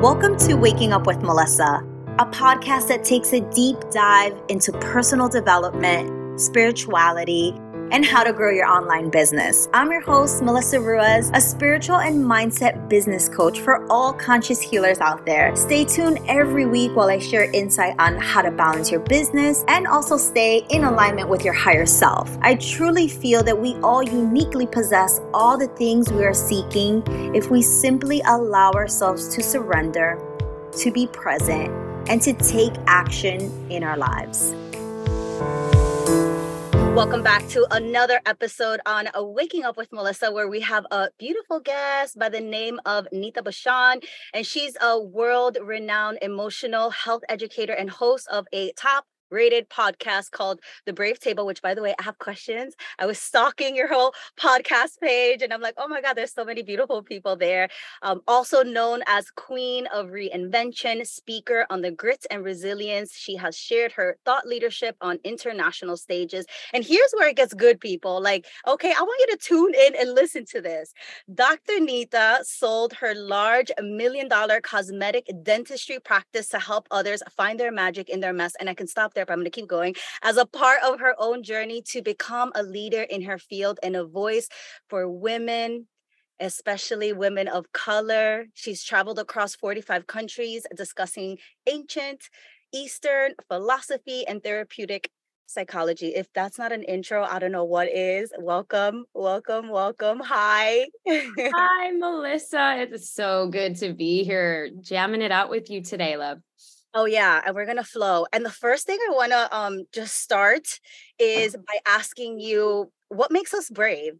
Welcome to Waking Up with Melissa, a podcast that takes a deep dive into personal development, spirituality, and how to grow your online business. I'm your host, Melissa Ruiz, a spiritual and mindset business coach for all conscious healers out there. Stay tuned every week while I share insight on how to balance your business and also stay in alignment with your higher self. I truly feel that we all uniquely possess all the things we are seeking if we simply allow ourselves to surrender, to be present, and to take action in our lives. Welcome back to another episode on Waking Up with Melissa, where we have a beautiful guest by the name of Nita Bashan, and she's a world-renowned emotional health educator and host of a top-rated podcast called The Brave Table, which, by the way, I have questions. I was stalking your whole podcast page, and I'm like, oh my God, there's so many beautiful people there. Also known as Queen of Reinvention, speaker on the Grit and Resilience. She has shared her thought leadership on international stages. And here's where it gets good, people. Like, okay, I want you to tune in and listen to this. Dr. Nita sold her large $1 million cosmetic dentistry practice to help others find their magic in their mess. And I can stop there, but I'm going to keep going. As a part of her own journey to become a leader in her field and a voice for women, especially women of color. She's traveled across 45 countries discussing ancient Eastern philosophy and therapeutic psychology. If that's not an intro, I don't know what is. Welcome, welcome, welcome. Hi. Hi, Melissa. It's so good to be here, jamming it out with you today, love. Oh, yeah. And we're going to flow. And the first thing I want to just start is by asking you, what makes us brave?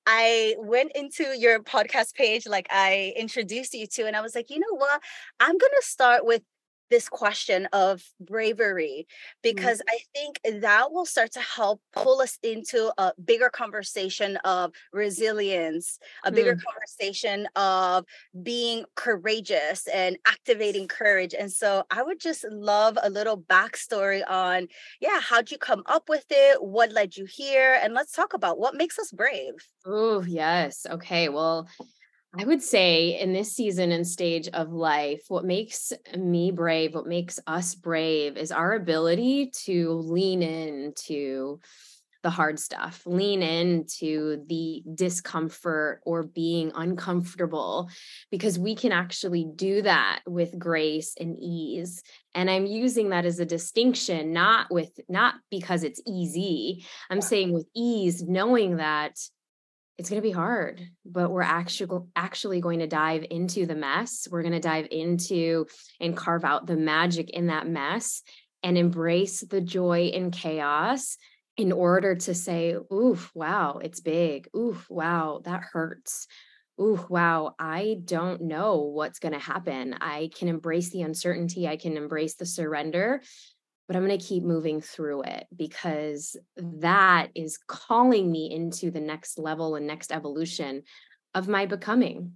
I went into your podcast page, like I introduced you to, and I was like, you know what? I'm going to start with this question of bravery, because I think that will start to help pull us into a bigger conversation of resilience, a bigger conversation of being courageous and activating courage. And so I would just love a little backstory on, how'd you come up with it? What led you here? And let's talk about what makes us brave. Oh, yes. Okay. Well, I would say in this season and stage of life, what makes me brave, what makes us brave is our ability to lean into the hard stuff, lean into the discomfort or being uncomfortable, because we can actually do that with grace and ease. And I'm using that as a distinction, not because it's easy. I'm saying with ease, knowing that it's going to be hard, but we're actually going to dive into the mess. We're going to dive into and carve out the magic in that mess and embrace the joy in chaos in order to say, oof, wow, it's big. Oof, wow, that hurts. Ooh, wow, I don't know what's going to happen. I can embrace the uncertainty. I can embrace the surrender, but I'm going to keep moving through it, because that is calling me into the next level and next evolution of my becoming.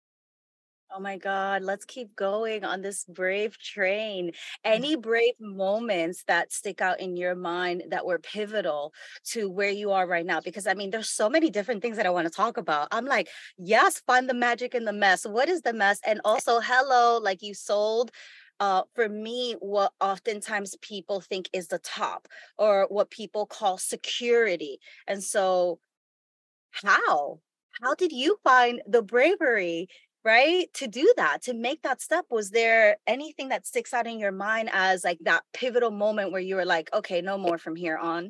Oh my God, let's keep going on this brave train. Any brave moments that stick out in your mind that were pivotal to where you are right now? Because I mean, there's so many different things that I want to talk about. I'm like, yes, find the magic in the mess. What is the mess? And also, hello, like you sold for me, what oftentimes people think is the top, or what people call security. And so how did you find the bravery, right, to do that, to make that step? Was there anything that sticks out in your mind as like that pivotal moment where you were like, okay, no more from here on?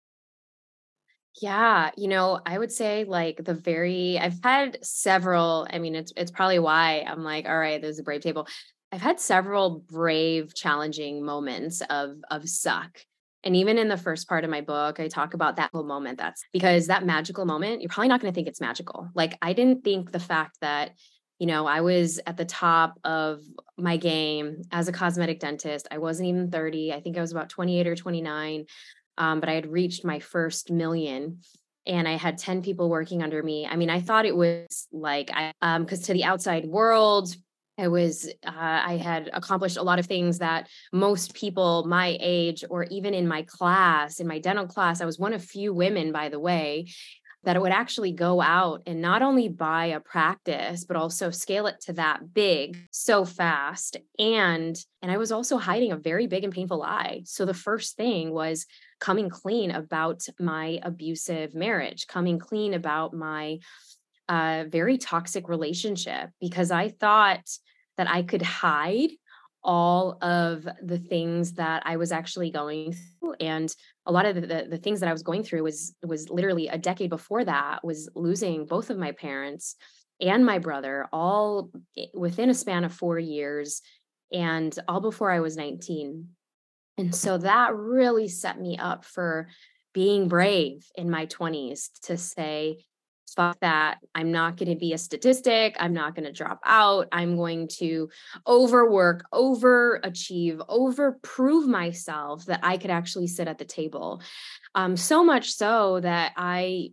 Yeah, I would say like I've had several, I mean, it's probably why I'm like, all right, there's a brave table. I've had several brave, challenging moments of suck. And even in the first part of my book, I talk about that little moment. That's because that magical moment, you're probably not going to think it's magical. Like, I didn't think the fact that, I was at the top of my game as a cosmetic dentist. I wasn't even 30. I think I was about 28 or 29. But I had reached my first million and I had 10 people working under me. I mean, I thought it was like, because to the outside world, I had accomplished a lot of things that most people my age, or even in my class, in my dental class, I was one of few women, by the way, that it would actually go out and not only buy a practice, but also scale it to that big so fast. And I was also hiding a very big and painful lie. So the first thing was coming clean about my abusive marriage, coming clean about my very toxic relationship, because I thought that I could hide all of the things that I was actually going through. And a lot of the things that I was going through was literally a decade before that, was losing both of my parents and my brother, all within a span of 4 years, and all before I was 19. And so that really set me up for being brave in my 20s to say, fuck that. I'm not going to be a statistic. I'm not going to drop out. I'm going to overwork, overachieve, overprove myself that I could actually sit at the table. So much so that I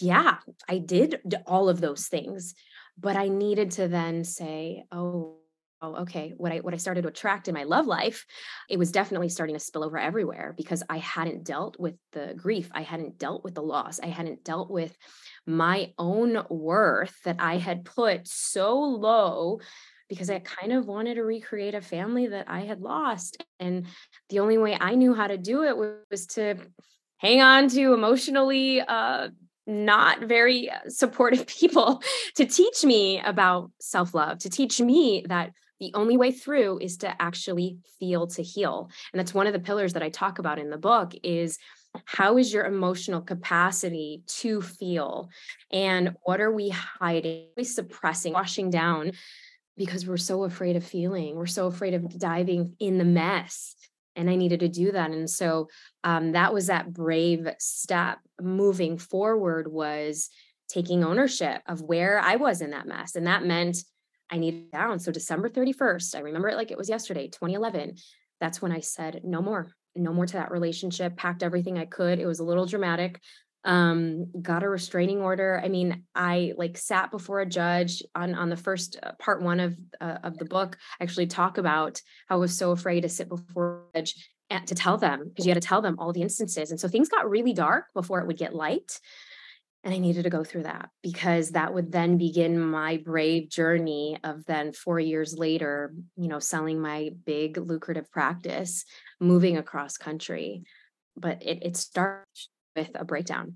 did all of those things, but I needed to then say, oh, okay, what I started to attract in my love life, it was definitely starting to spill over everywhere, because I hadn't dealt with the grief. I hadn't dealt with the loss. I hadn't dealt with my own worth that I had put so low, because I kind of wanted to recreate a family that I had lost. And the only way I knew how to do it was to hang on to emotionally not very supportive people to teach me about self-love, to teach me that the only way through is to actually feel to heal. And that's one of the pillars that I talk about in the book is, how is your emotional capacity to feel? And what are we hiding, suppressing, washing down, because we're so afraid of feeling, we're so afraid of diving in the mess. And I needed to do that. And so that was that brave step moving forward, was taking ownership of where I was in that mess. And that meant I needed down. So December 31st, I remember it like it was yesterday, 2011, that's when I said, no more to that relationship, packed everything I could. It was a little dramatic. Got a restraining order. I mean, I like sat before a judge on the first part 1 of the book. I actually talk about how I was so afraid to sit before a judge and to tell them, because you had to tell them all the instances. And so things got really dark before it would get light. And I needed to go through that, because that would then begin my brave journey of then 4 years later, selling my big lucrative practice, moving across country. But it starts with a breakdown.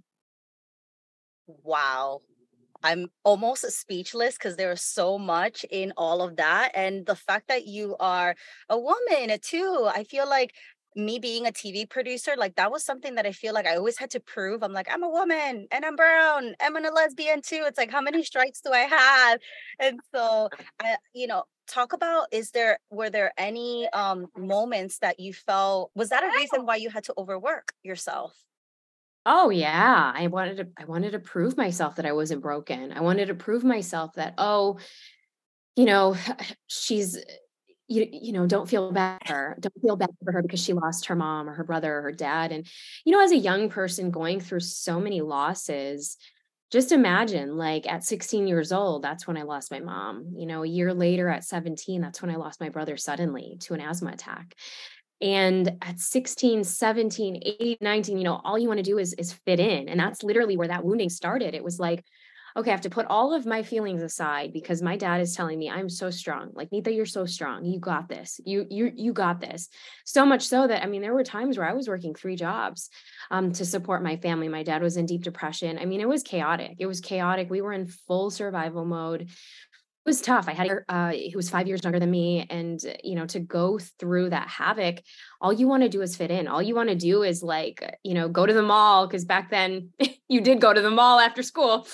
Wow. I'm almost speechless because there is so much in all of that. And the fact that you are a woman too, I feel like me being a TV producer, like that was something that I feel like I always had to prove. I'm like, I'm a woman and I'm brown. I'm a lesbian too. It's like, how many strikes do I have? And so talk about, were there any moments that you felt, was that a reason why you had to overwork yourself? Oh yeah, I wanted to prove myself that I wasn't broken. I wanted to prove myself that, you know, she's don't feel bad for her. Don't feel bad for her because she lost her mom or her brother or her dad. And as a young person going through so many losses, just imagine, like at 16 years old, that's when I lost my mom. A year later at 17, that's when I lost my brother suddenly to an asthma attack. And at 16, 17, 18, 19, all you want to do is fit in. And that's literally where that wounding started. It was like, okay, I have to put all of my feelings aside because my dad is telling me I'm so strong. Like, Neetha, you're so strong. You got this. You got this. So much so that, there were times where I was working 3 jobs to support my family. My dad was in deep depression. It was chaotic. We were in full survival mode. It was tough. I had he was 5 years younger than me. And, to go through that havoc, all you want to do is fit in. All you want to do is go to the mall. Cause back then you did go to the mall after school.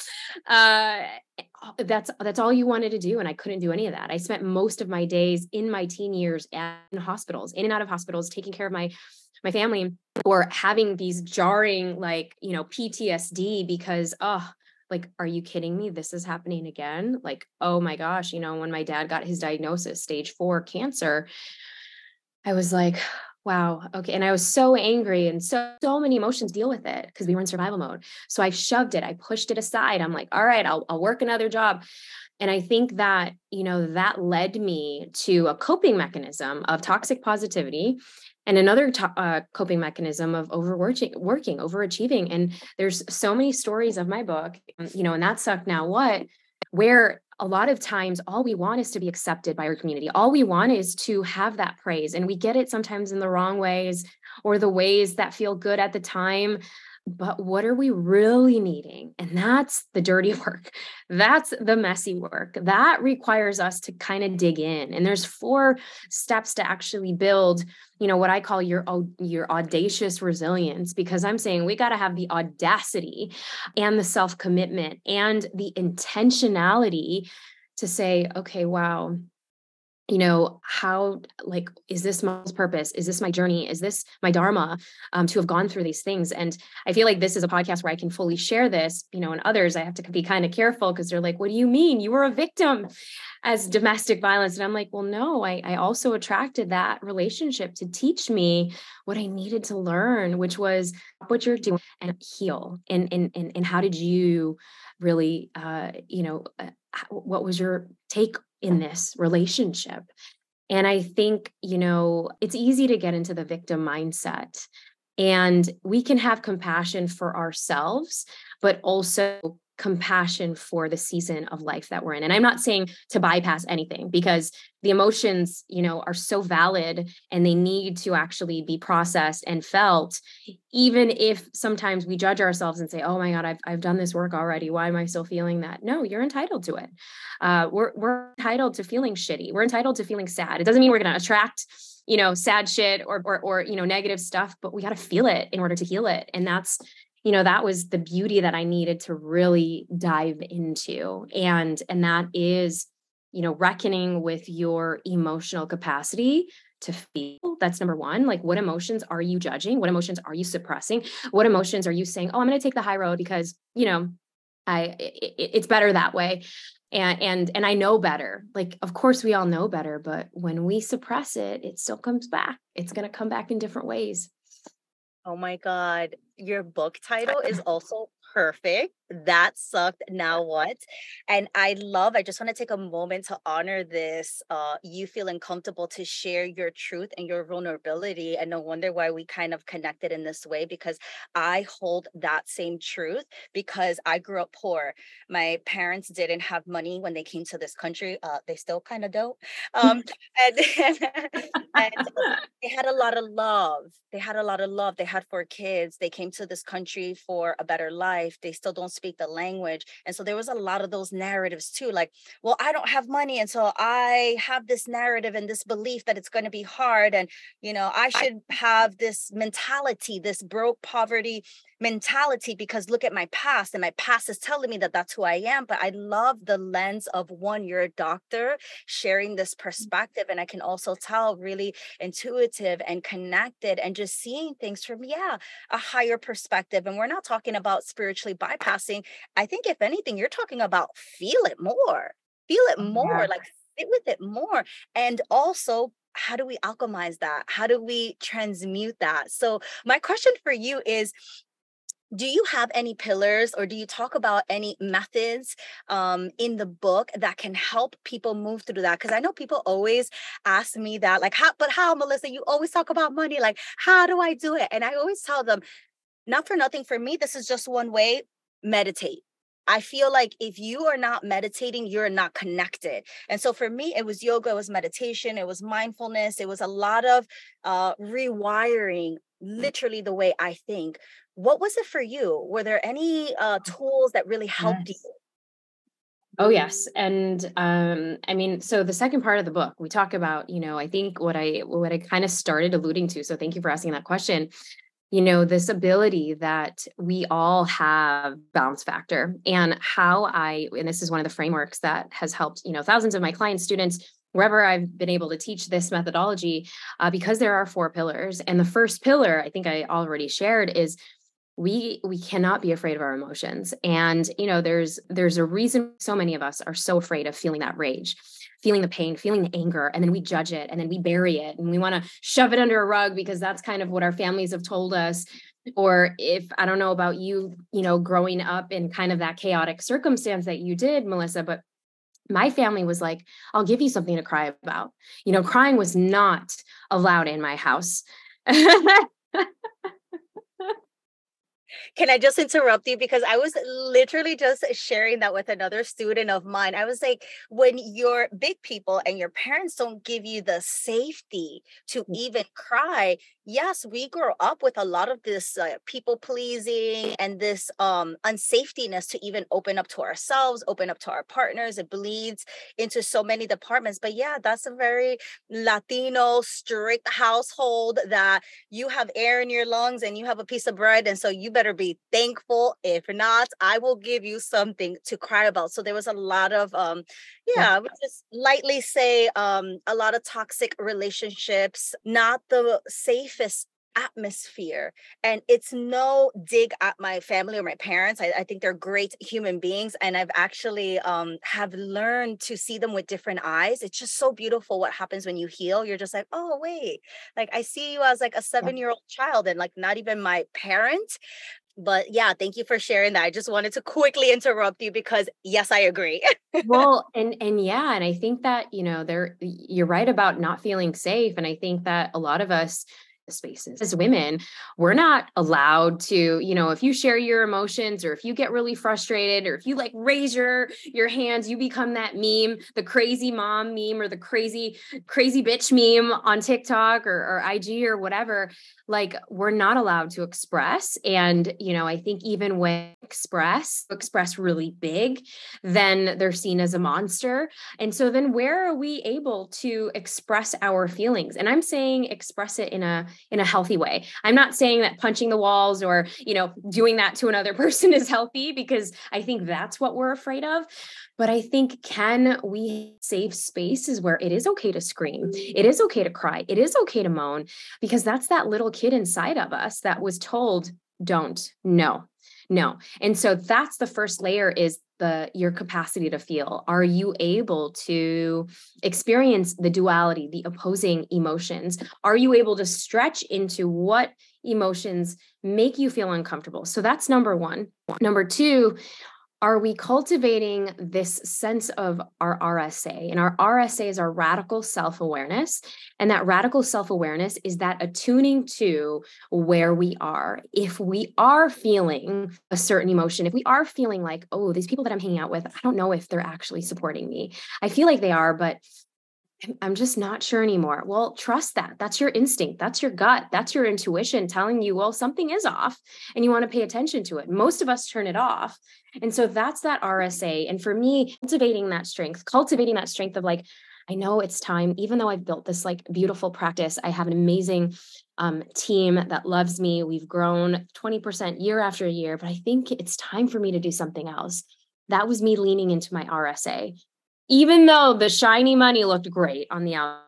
That's all you wanted to do. And I couldn't do any of that. I spent most of my days in my teen years in hospitals, in and out of hospitals, taking care of my family, or having these jarring, PTSD because, are you kidding me? This is happening again. Oh my gosh, when my dad got his diagnosis, stage 4 cancer, I was like, wow. Okay. And I was so angry and so many emotions deal with it because we were in survival mode. So I shoved it. I pushed it aside. I'm like, all right, I'll work another job. And I think that, that led me to a coping mechanism of toxic positivity and another coping mechanism of overachieving. And there's so many stories of my book, and that sucked now what, where a lot of times all we want is to be accepted by our community. All we want is to have that praise. And we get it sometimes in the wrong ways or the ways that feel good at the time. But what are we really needing? And that's the dirty work. That's the messy work. That requires us to kind of dig in. And there's 4 steps to actually build, what I call your audacious resilience, because I'm saying we got to have the audacity and the self-commitment and the intentionality to say, okay, wow, how, is this my purpose? Is this my journey? Is this my dharma, to have gone through these things? And I feel like this is a podcast where I can fully share this, and others, I have to be kind of careful because they're like, what do you mean? You were a victim as domestic violence. And I'm like, well, no, I also attracted that relationship to teach me what I needed to learn, which was what you're doing and heal. And how did you really, what was your take in this relationship? And I think, it's easy to get into the victim mindset, and we can have compassion for ourselves, but also compassion for the season of life that we're in. And I'm not saying to bypass anything, because the emotions, are so valid and they need to actually be processed and felt, even if sometimes we judge ourselves and say, oh my God, I've done this work already. Why am I still feeling that? No, you're entitled to it. We're entitled to feeling shitty. We're entitled to feeling sad. It doesn't mean we're going to attract, sad shit or negative stuff, but we got to feel it in order to heal it. And that's, that was the beauty that I needed to really dive into. And that is, reckoning with your emotional capacity to feel. That's number one. Like, what emotions are you judging? What emotions are you suppressing? What emotions are you saying, oh, I'm going to take the high road because, it's better that way. And I know better. Like, of course we all know better, but when we suppress it, it still comes back. It's going to come back in different ways. Oh my God. Your book title is also perfect. That sucked. Now what? And I just want to take a moment to honor this. You feeling comfortable to share your truth and your vulnerability. And no wonder why we kind of connected in this way, because I hold that same truth because I grew up poor. My parents didn't have money when they came to this country. They still kind of don't. And, and they had a lot of love. They had 4 kids. They came to this country for a better life. They still don't speak the language. And so there was a lot of those narratives too. Like, well, I don't have money. And so I have this narrative and this belief that it's going to be hard. And, I should have this mentality, this broke poverty mentality, because look at my past, and my past is telling me that that's who I am. But I love the lens of one, you're a doctor sharing this perspective. And I can also tell really intuitive and connected and just seeing things from, a higher perspective. And we're not talking about spiritually bypassing. I think if anything, you're talking about feel it more, like sit with it more. And also, how do we alchemize that? How do we transmute that? So my question for you is, do you have any pillars, or do you talk about any methods in the book that can help people move through that? Because I know people always ask me that, like, how, Melissa, you always talk about money. Like, how do I do it? And I always tell them, not for nothing, for me, this is just one way: meditate. I feel like if you are not meditating, you're not connected. And so for me, it was yoga, it was meditation, it was mindfulness, it was a lot of rewiring, literally the way I think. What was it for you? Were there any tools that really helped you? Oh, yes. And so the second part of the book, we talk about, I think what I kind of started alluding to. So thank you for asking that question. This ability that we all have, bounce factor, and and this is one of the frameworks that has helped, thousands of my clients, students, wherever I've been able to teach this methodology, because there are 4 pillars. And the first pillar, I think I already shared, is we cannot be afraid of our emotions. And, there's a reason so many of us are so afraid of feeling that rage, feeling the pain, feeling the anger, and then we judge it, and then we bury it, and we want to shove it under a rug because that's kind of what our families have told us. Or if, I don't know about you, growing up in kind of that chaotic circumstance that you did, Melissa, but my family was like, I'll give you something to cry about. Crying was not allowed in my house. Can I just interrupt you? Because I was literally just sharing that with another student of mine. I was like, when you're big people and your parents don't give you the safety to even cry, yes, we grow up with a lot of this people pleasing and this unsafetyness to even open up to ourselves, open up to our partners. It bleeds into so many departments. But yeah, that's a very Latino, strict household that you have air in your lungs and you have a piece of bread. And so you better be thankful. If not, I will give you something to cry about. So there was a lot of, I would just lightly say a lot of toxic relationships, not the safest atmosphere. And it's no dig at my family or my parents. I think they're great human beings. And I've actually have learned to see them with different eyes. It's just so beautiful what happens when you heal. You're just like, oh, wait, like I see you as like a 7-year-old child and like not even my parent. But yeah, thank you for sharing that. I just wanted to quickly interrupt you because yes, I agree. Well, and yeah, and I think that, you're right about not feeling safe. And I think that a lot of us spaces as women, we're not allowed to, if you share your emotions or if you get really frustrated or if you like raise your hands, you become that meme, the crazy mom meme or the crazy bitch meme on TikTok or IG or whatever. Like, we're not allowed to express. And, I think even when express really big, then they're seen as a monster. And so then where are we able to express our feelings? And I'm saying express it in a healthy way. I'm not saying that punching the walls or, doing that to another person is healthy, because I think that's what we're afraid of. But I think, can we safe spaces where it is okay to scream? It is okay to cry. It is okay to moan, because that's that little kid inside of us that was told, don't, no. And so that's the first layer, is your capacity to feel. Are you able to experience the duality, the opposing emotions? Are you able to stretch into what emotions make you feel uncomfortable? So that's number one. Number two, are we cultivating this sense of our RSA? And our RSA is our radical self-awareness. And that radical self-awareness is that attuning to where we are. If we are feeling a certain emotion, if we are feeling like, oh, these people that I'm hanging out with, I don't know if they're actually supporting me. I feel like they are, but I'm just not sure anymore. Well, trust that. That's your instinct. That's your gut. That's your intuition telling you, well, something is off and you want to pay attention to it. Most of us turn it off. And so that's that RSA. And for me, cultivating that strength of like, I know it's time, even though I've built this like beautiful practice, I have an amazing team that loves me. We've grown 20% year after year, but I think it's time for me to do something else. That was me leaning into my RSA. Even though the shiny money looked great on the outside,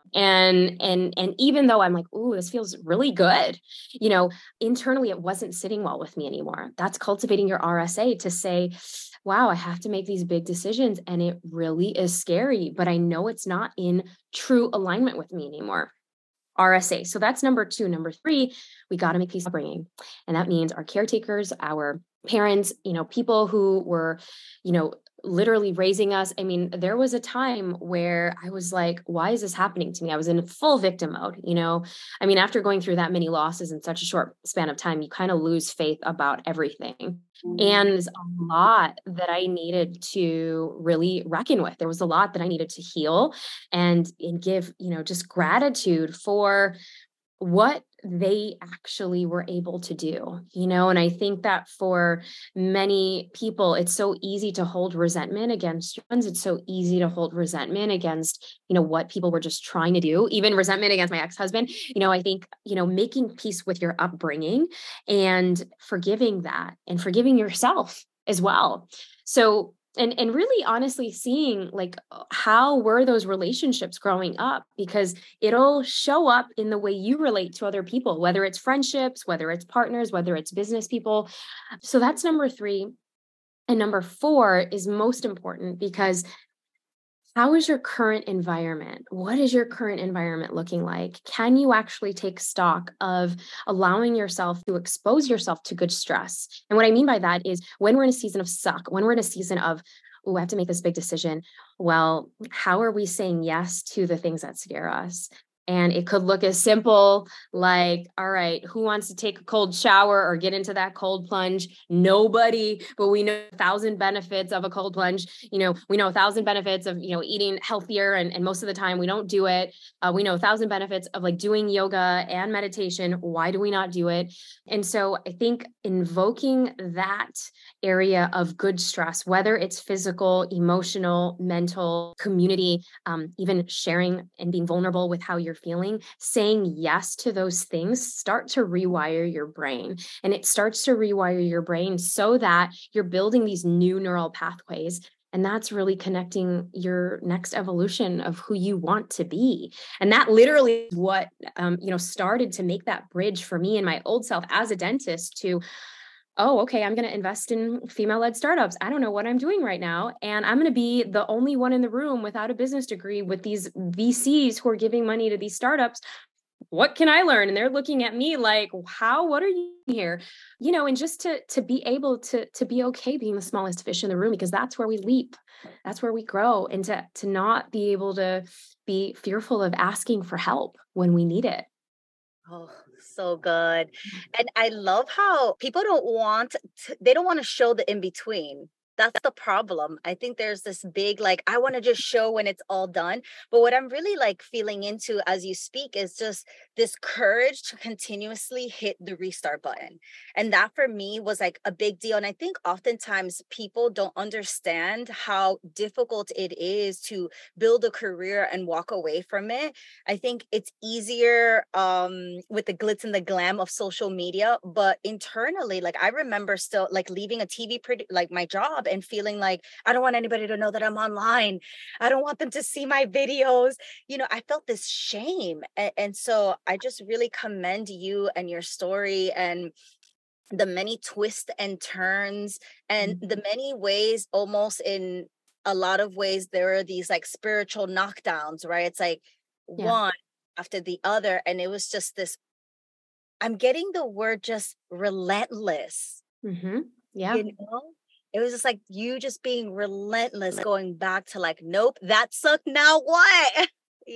and even though I'm like, ooh, this feels really good, internally it wasn't sitting well with me anymore. That's cultivating your RSA to say, wow, I have to make these big decisions and it really is scary, but I know it's not in true alignment with me anymore. RSA. So that's number two. Number three, we got to make peace upbringing. And that means our caretakers, our parents, people who were, literally raising us. I mean, there was a time where I was like, why is this happening to me? I was in full victim mode, I mean, after going through that many losses in such a short span of time, you kind of lose faith about everything. Mm-hmm. And there's a lot that I needed to really reckon with. There was a lot that I needed to heal and give, just gratitude for what they actually were able to do, and I think that for many people, it's so easy to hold resentment against friends. It's so easy to hold resentment against, what people were just trying to do, even resentment against my ex-husband. I think, making peace with your upbringing and forgiving that and forgiving yourself as well. So and really honestly seeing like how were those relationships growing up, because it'll show up in the way you relate to other people, whether it's friendships, whether it's partners, whether it's business people. So that's number three. And number four is most important, because how is your current environment? What is your current environment looking like? Can you actually take stock of allowing yourself to expose yourself to good stress? And what I mean by that is when we're in a season of suck, when we're in a season of oh, I have to make this big decision. Well, how are we saying yes to the things that scare us? And it could look as simple like, all right, who wants to take a cold shower or get into that cold plunge? Nobody, but we know 1,000 benefits of a cold plunge. We know 1,000 benefits of, eating healthier, and most of the time we don't do it. We know 1,000 benefits of like doing yoga and meditation. Why do we not do it? And so I think invoking that area of good stress, whether it's physical, emotional, mental, community, even sharing and being vulnerable with how you're feeling, saying yes to those things start to rewire your brain. And it starts to rewire your brain so that you're building these new neural pathways. And that's really connecting your next evolution of who you want to be. And that literally is what, started to make that bridge for me and my old self as a dentist to, oh, okay, I'm going to invest in female-led startups. I don't know what I'm doing right now. And I'm going to be the only one in the room without a business degree with these VCs who are giving money to these startups. What can I learn? And they're looking at me like, what are you here? And just to be able to be okay being the smallest fish in the room, because that's where we leap. That's where we grow. And to not be able to be fearful of asking for help when we need it. Oh, so good. And I love how people they don't want to show the in between. That's the problem. I think there's this big, like, I want to just show when it's all done. But what I'm really like feeling into as you speak is just this courage to continuously hit the restart button. And that for me was like a big deal. And I think oftentimes people don't understand how difficult it is to build a career and walk away from it. I think it's easier with the glitz and the glam of social media, but internally, like I remember still like leaving a like my job and feeling like I don't want anybody to know that I'm online. I don't want them to see my videos. I felt this shame. And so I just really commend you and your story and the many twists and turns and the many ways, almost in a lot of ways, there are these like spiritual knockdowns, right? It's like Yeah. one after the other. And it was just this, I'm getting the word just relentless, Mm-hmm. Yeah. you know? It was just like you just being relentless, going back to like, nope, that sucked. Now what?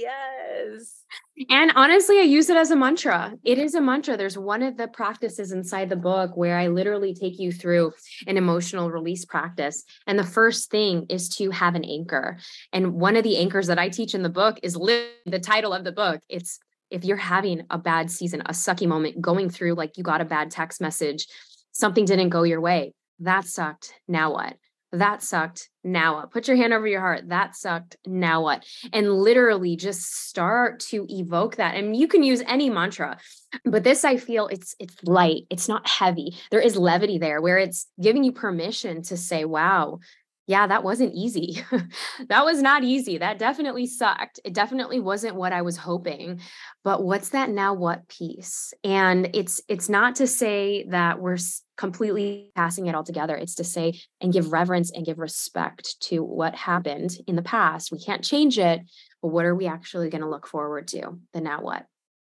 Yes. And honestly, I use it as a mantra. It is a mantra. There's one of the practices inside the book where I literally take you through an emotional release practice. And the first thing is to have an anchor. And one of the anchors that I teach in the book is literally the title of the book. It's if you're having a bad season, a sucky moment, going through like you got a bad text message, something didn't go your way. That sucked. Now what? That sucked. Now what? Put your hand over your heart. That sucked. Now what? And literally just start to evoke that. And you can use any mantra, but this, I feel it's light. It's not heavy. There is levity there where it's giving you permission to say, wow, yeah, that wasn't easy. That was not easy. That definitely sucked. It definitely wasn't what I was hoping. But what's that now what piece? And it's not to say that we're completely passing it all together. It's to say and give reverence and give respect to what happened in the past. We can't change it, but what are we actually going to look forward to? The now what?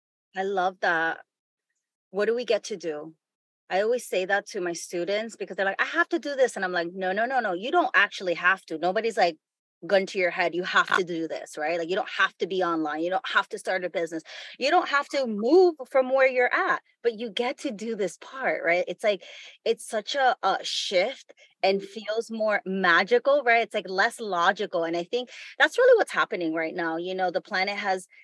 I love that. What do we get to do? I always say that to my students because they're like, I have to do this. And I'm like, no, no, no, no. You don't actually have to. Nobody's like gun to your head. You have to do this, right? Like you don't have to be online. You don't have to start a business. You don't have to move from where you're at, but you get to do this part, right? It's like, it's such a shift and feels more magical, right? It's like less logical. And I think that's really what's happening right now. The planet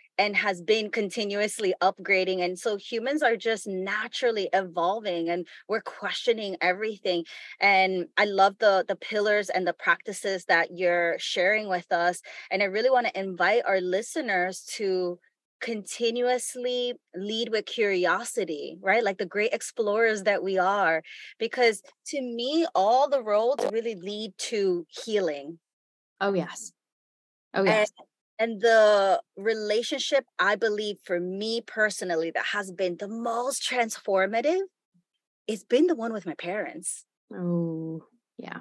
has been continuously upgrading. And so humans are just naturally evolving and we're questioning everything. And I love the pillars and the practices that you're sharing with us. And I really want to invite our listeners to continuously lead with curiosity, right? Like the great explorers that we are. Because to me, all the roads really lead to healing. Oh, yes. Oh, And yes. and the relationship, I believe, for me personally, that has been the most transformative, it's been the one with my parents. Oh, yeah.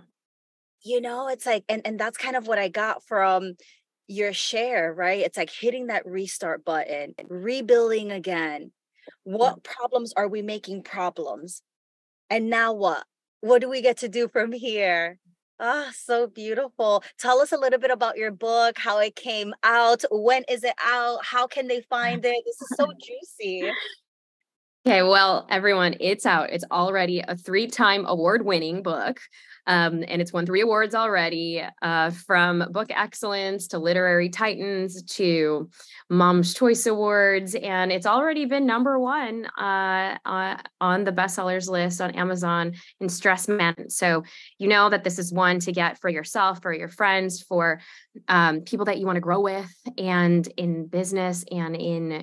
It's like, and that's kind of what I got from your share, right? It's like hitting that restart button, rebuilding again. Yeah. What problems are we making problems? And now what? What do we get to do from here? Ah, so beautiful. Tell us a little bit about your book, how it came out, when is it out, how can they find it? This is so juicy. Okay, well, everyone, it's out. It's already a 3-time award-winning book. And it's won 3 awards already, from Book Excellence to Literary Titans to Mom's Choice Awards. And it's already been #1 on the bestsellers list on Amazon in stress management. So you know that this is one to get for yourself, for your friends, for people that you want to grow with, and in business and in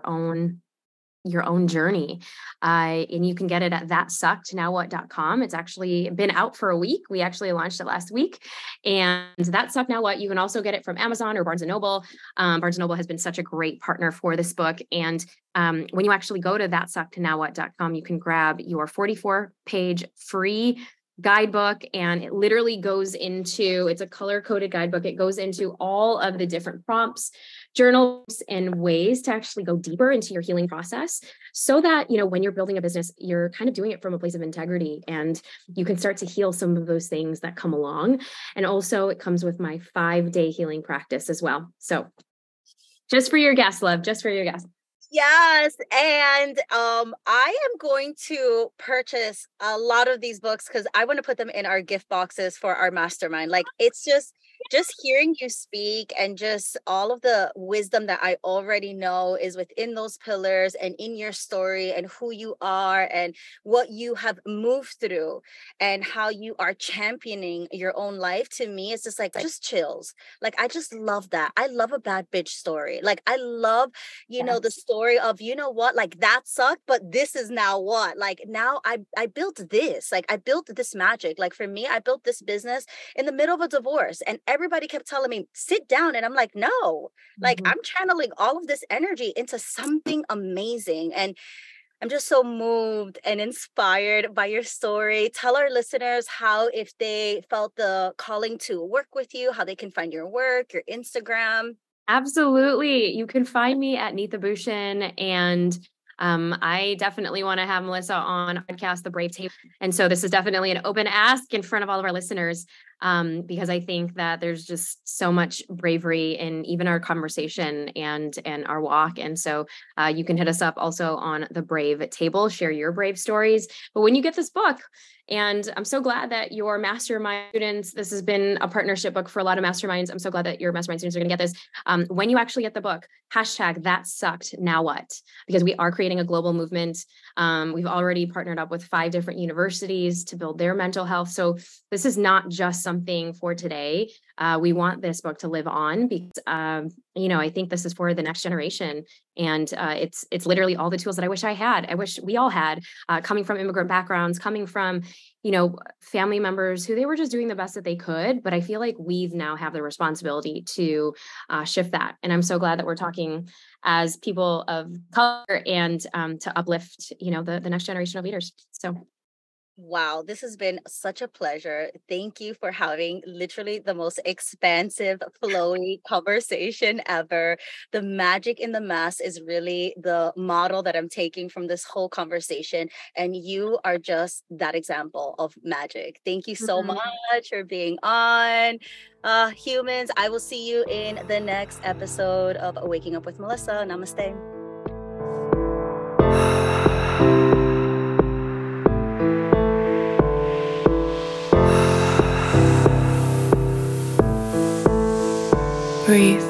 your own journey. And you can get it at thatsuckednowwhat.com. It's actually been out for a week. We actually launched it last week. And That Sucked Now What, you can also get it from Amazon or Barnes & Noble. Barnes & Noble has been such a great partner for this book. And when you actually go to thatsuckednowwhat.com, you can grab your 44-page free guidebook, and it literally goes into, it's a color-coded guidebook. It goes into all of the different prompts, journals, and ways to actually go deeper into your healing process, so that, you know, when you're building a business, you're kind of doing it from a place of integrity, and you can start to heal some of those things that come along. And also it comes with my 5-day healing practice as well. So just for your guests, love, just for your guests. Yes, and I am going to purchase a lot of these books because I want to put them in our gift boxes for our mastermind. Like, it's just hearing you speak, and just all of the wisdom that I already know is within those pillars and in your story and who you are and what you have moved through and how you are championing your own life. To me, it's just like just chills. Like, I just love that. I love a bad bitch story. Like, I love, the story of, you know what, like, that sucked, but this is now what, like, now I built this, like, I built this magic. Like, for me, I built this business in the middle of a divorce, and everybody kept telling me, sit down. And I'm like, no, like, I'm channeling all of this energy into something amazing. And I'm just so moved and inspired by your story. Tell our listeners how, if they felt the calling to work with you, how they can find your work, your Instagram. Absolutely. You can find me at Neetha Bhushan, and I definitely want to have Melissa on a podcast, The Brave Table. And so this is definitely an open ask in front of all of our listeners, because I think that there's just so much bravery in even our conversation and our walk. And so you can hit us up also on The Brave Table, share your brave stories. But when you get this book, and I'm so glad that your mastermind students, this has been a partnership book for a lot of masterminds. I'm so glad that your mastermind students are going to get this. When you actually get the book, #ThatSuckedNowWhat, because we are creating a global movement. We've already partnered up with 5 different universities to build their mental health. So this is not just something for today. We want this book to live on, because, I think this is for the next generation. And it's literally all the tools that I wish I had. I wish we all had, coming from immigrant backgrounds, coming from, family members who they were just doing the best that they could. But I feel like we now have the responsibility to shift that. And I'm so glad that we're talking as people of color, and to uplift, the next generation of leaders. So. Wow, this has been such a pleasure. Thank you for having literally the most expansive, flowy conversation ever. The magic in the mass is really the model that I'm taking from this whole conversation. And you are just that example of magic. Thank you so much for being on. Humans, I will see you in the next episode of Waking Up with Melissa. Namaste. Breathe.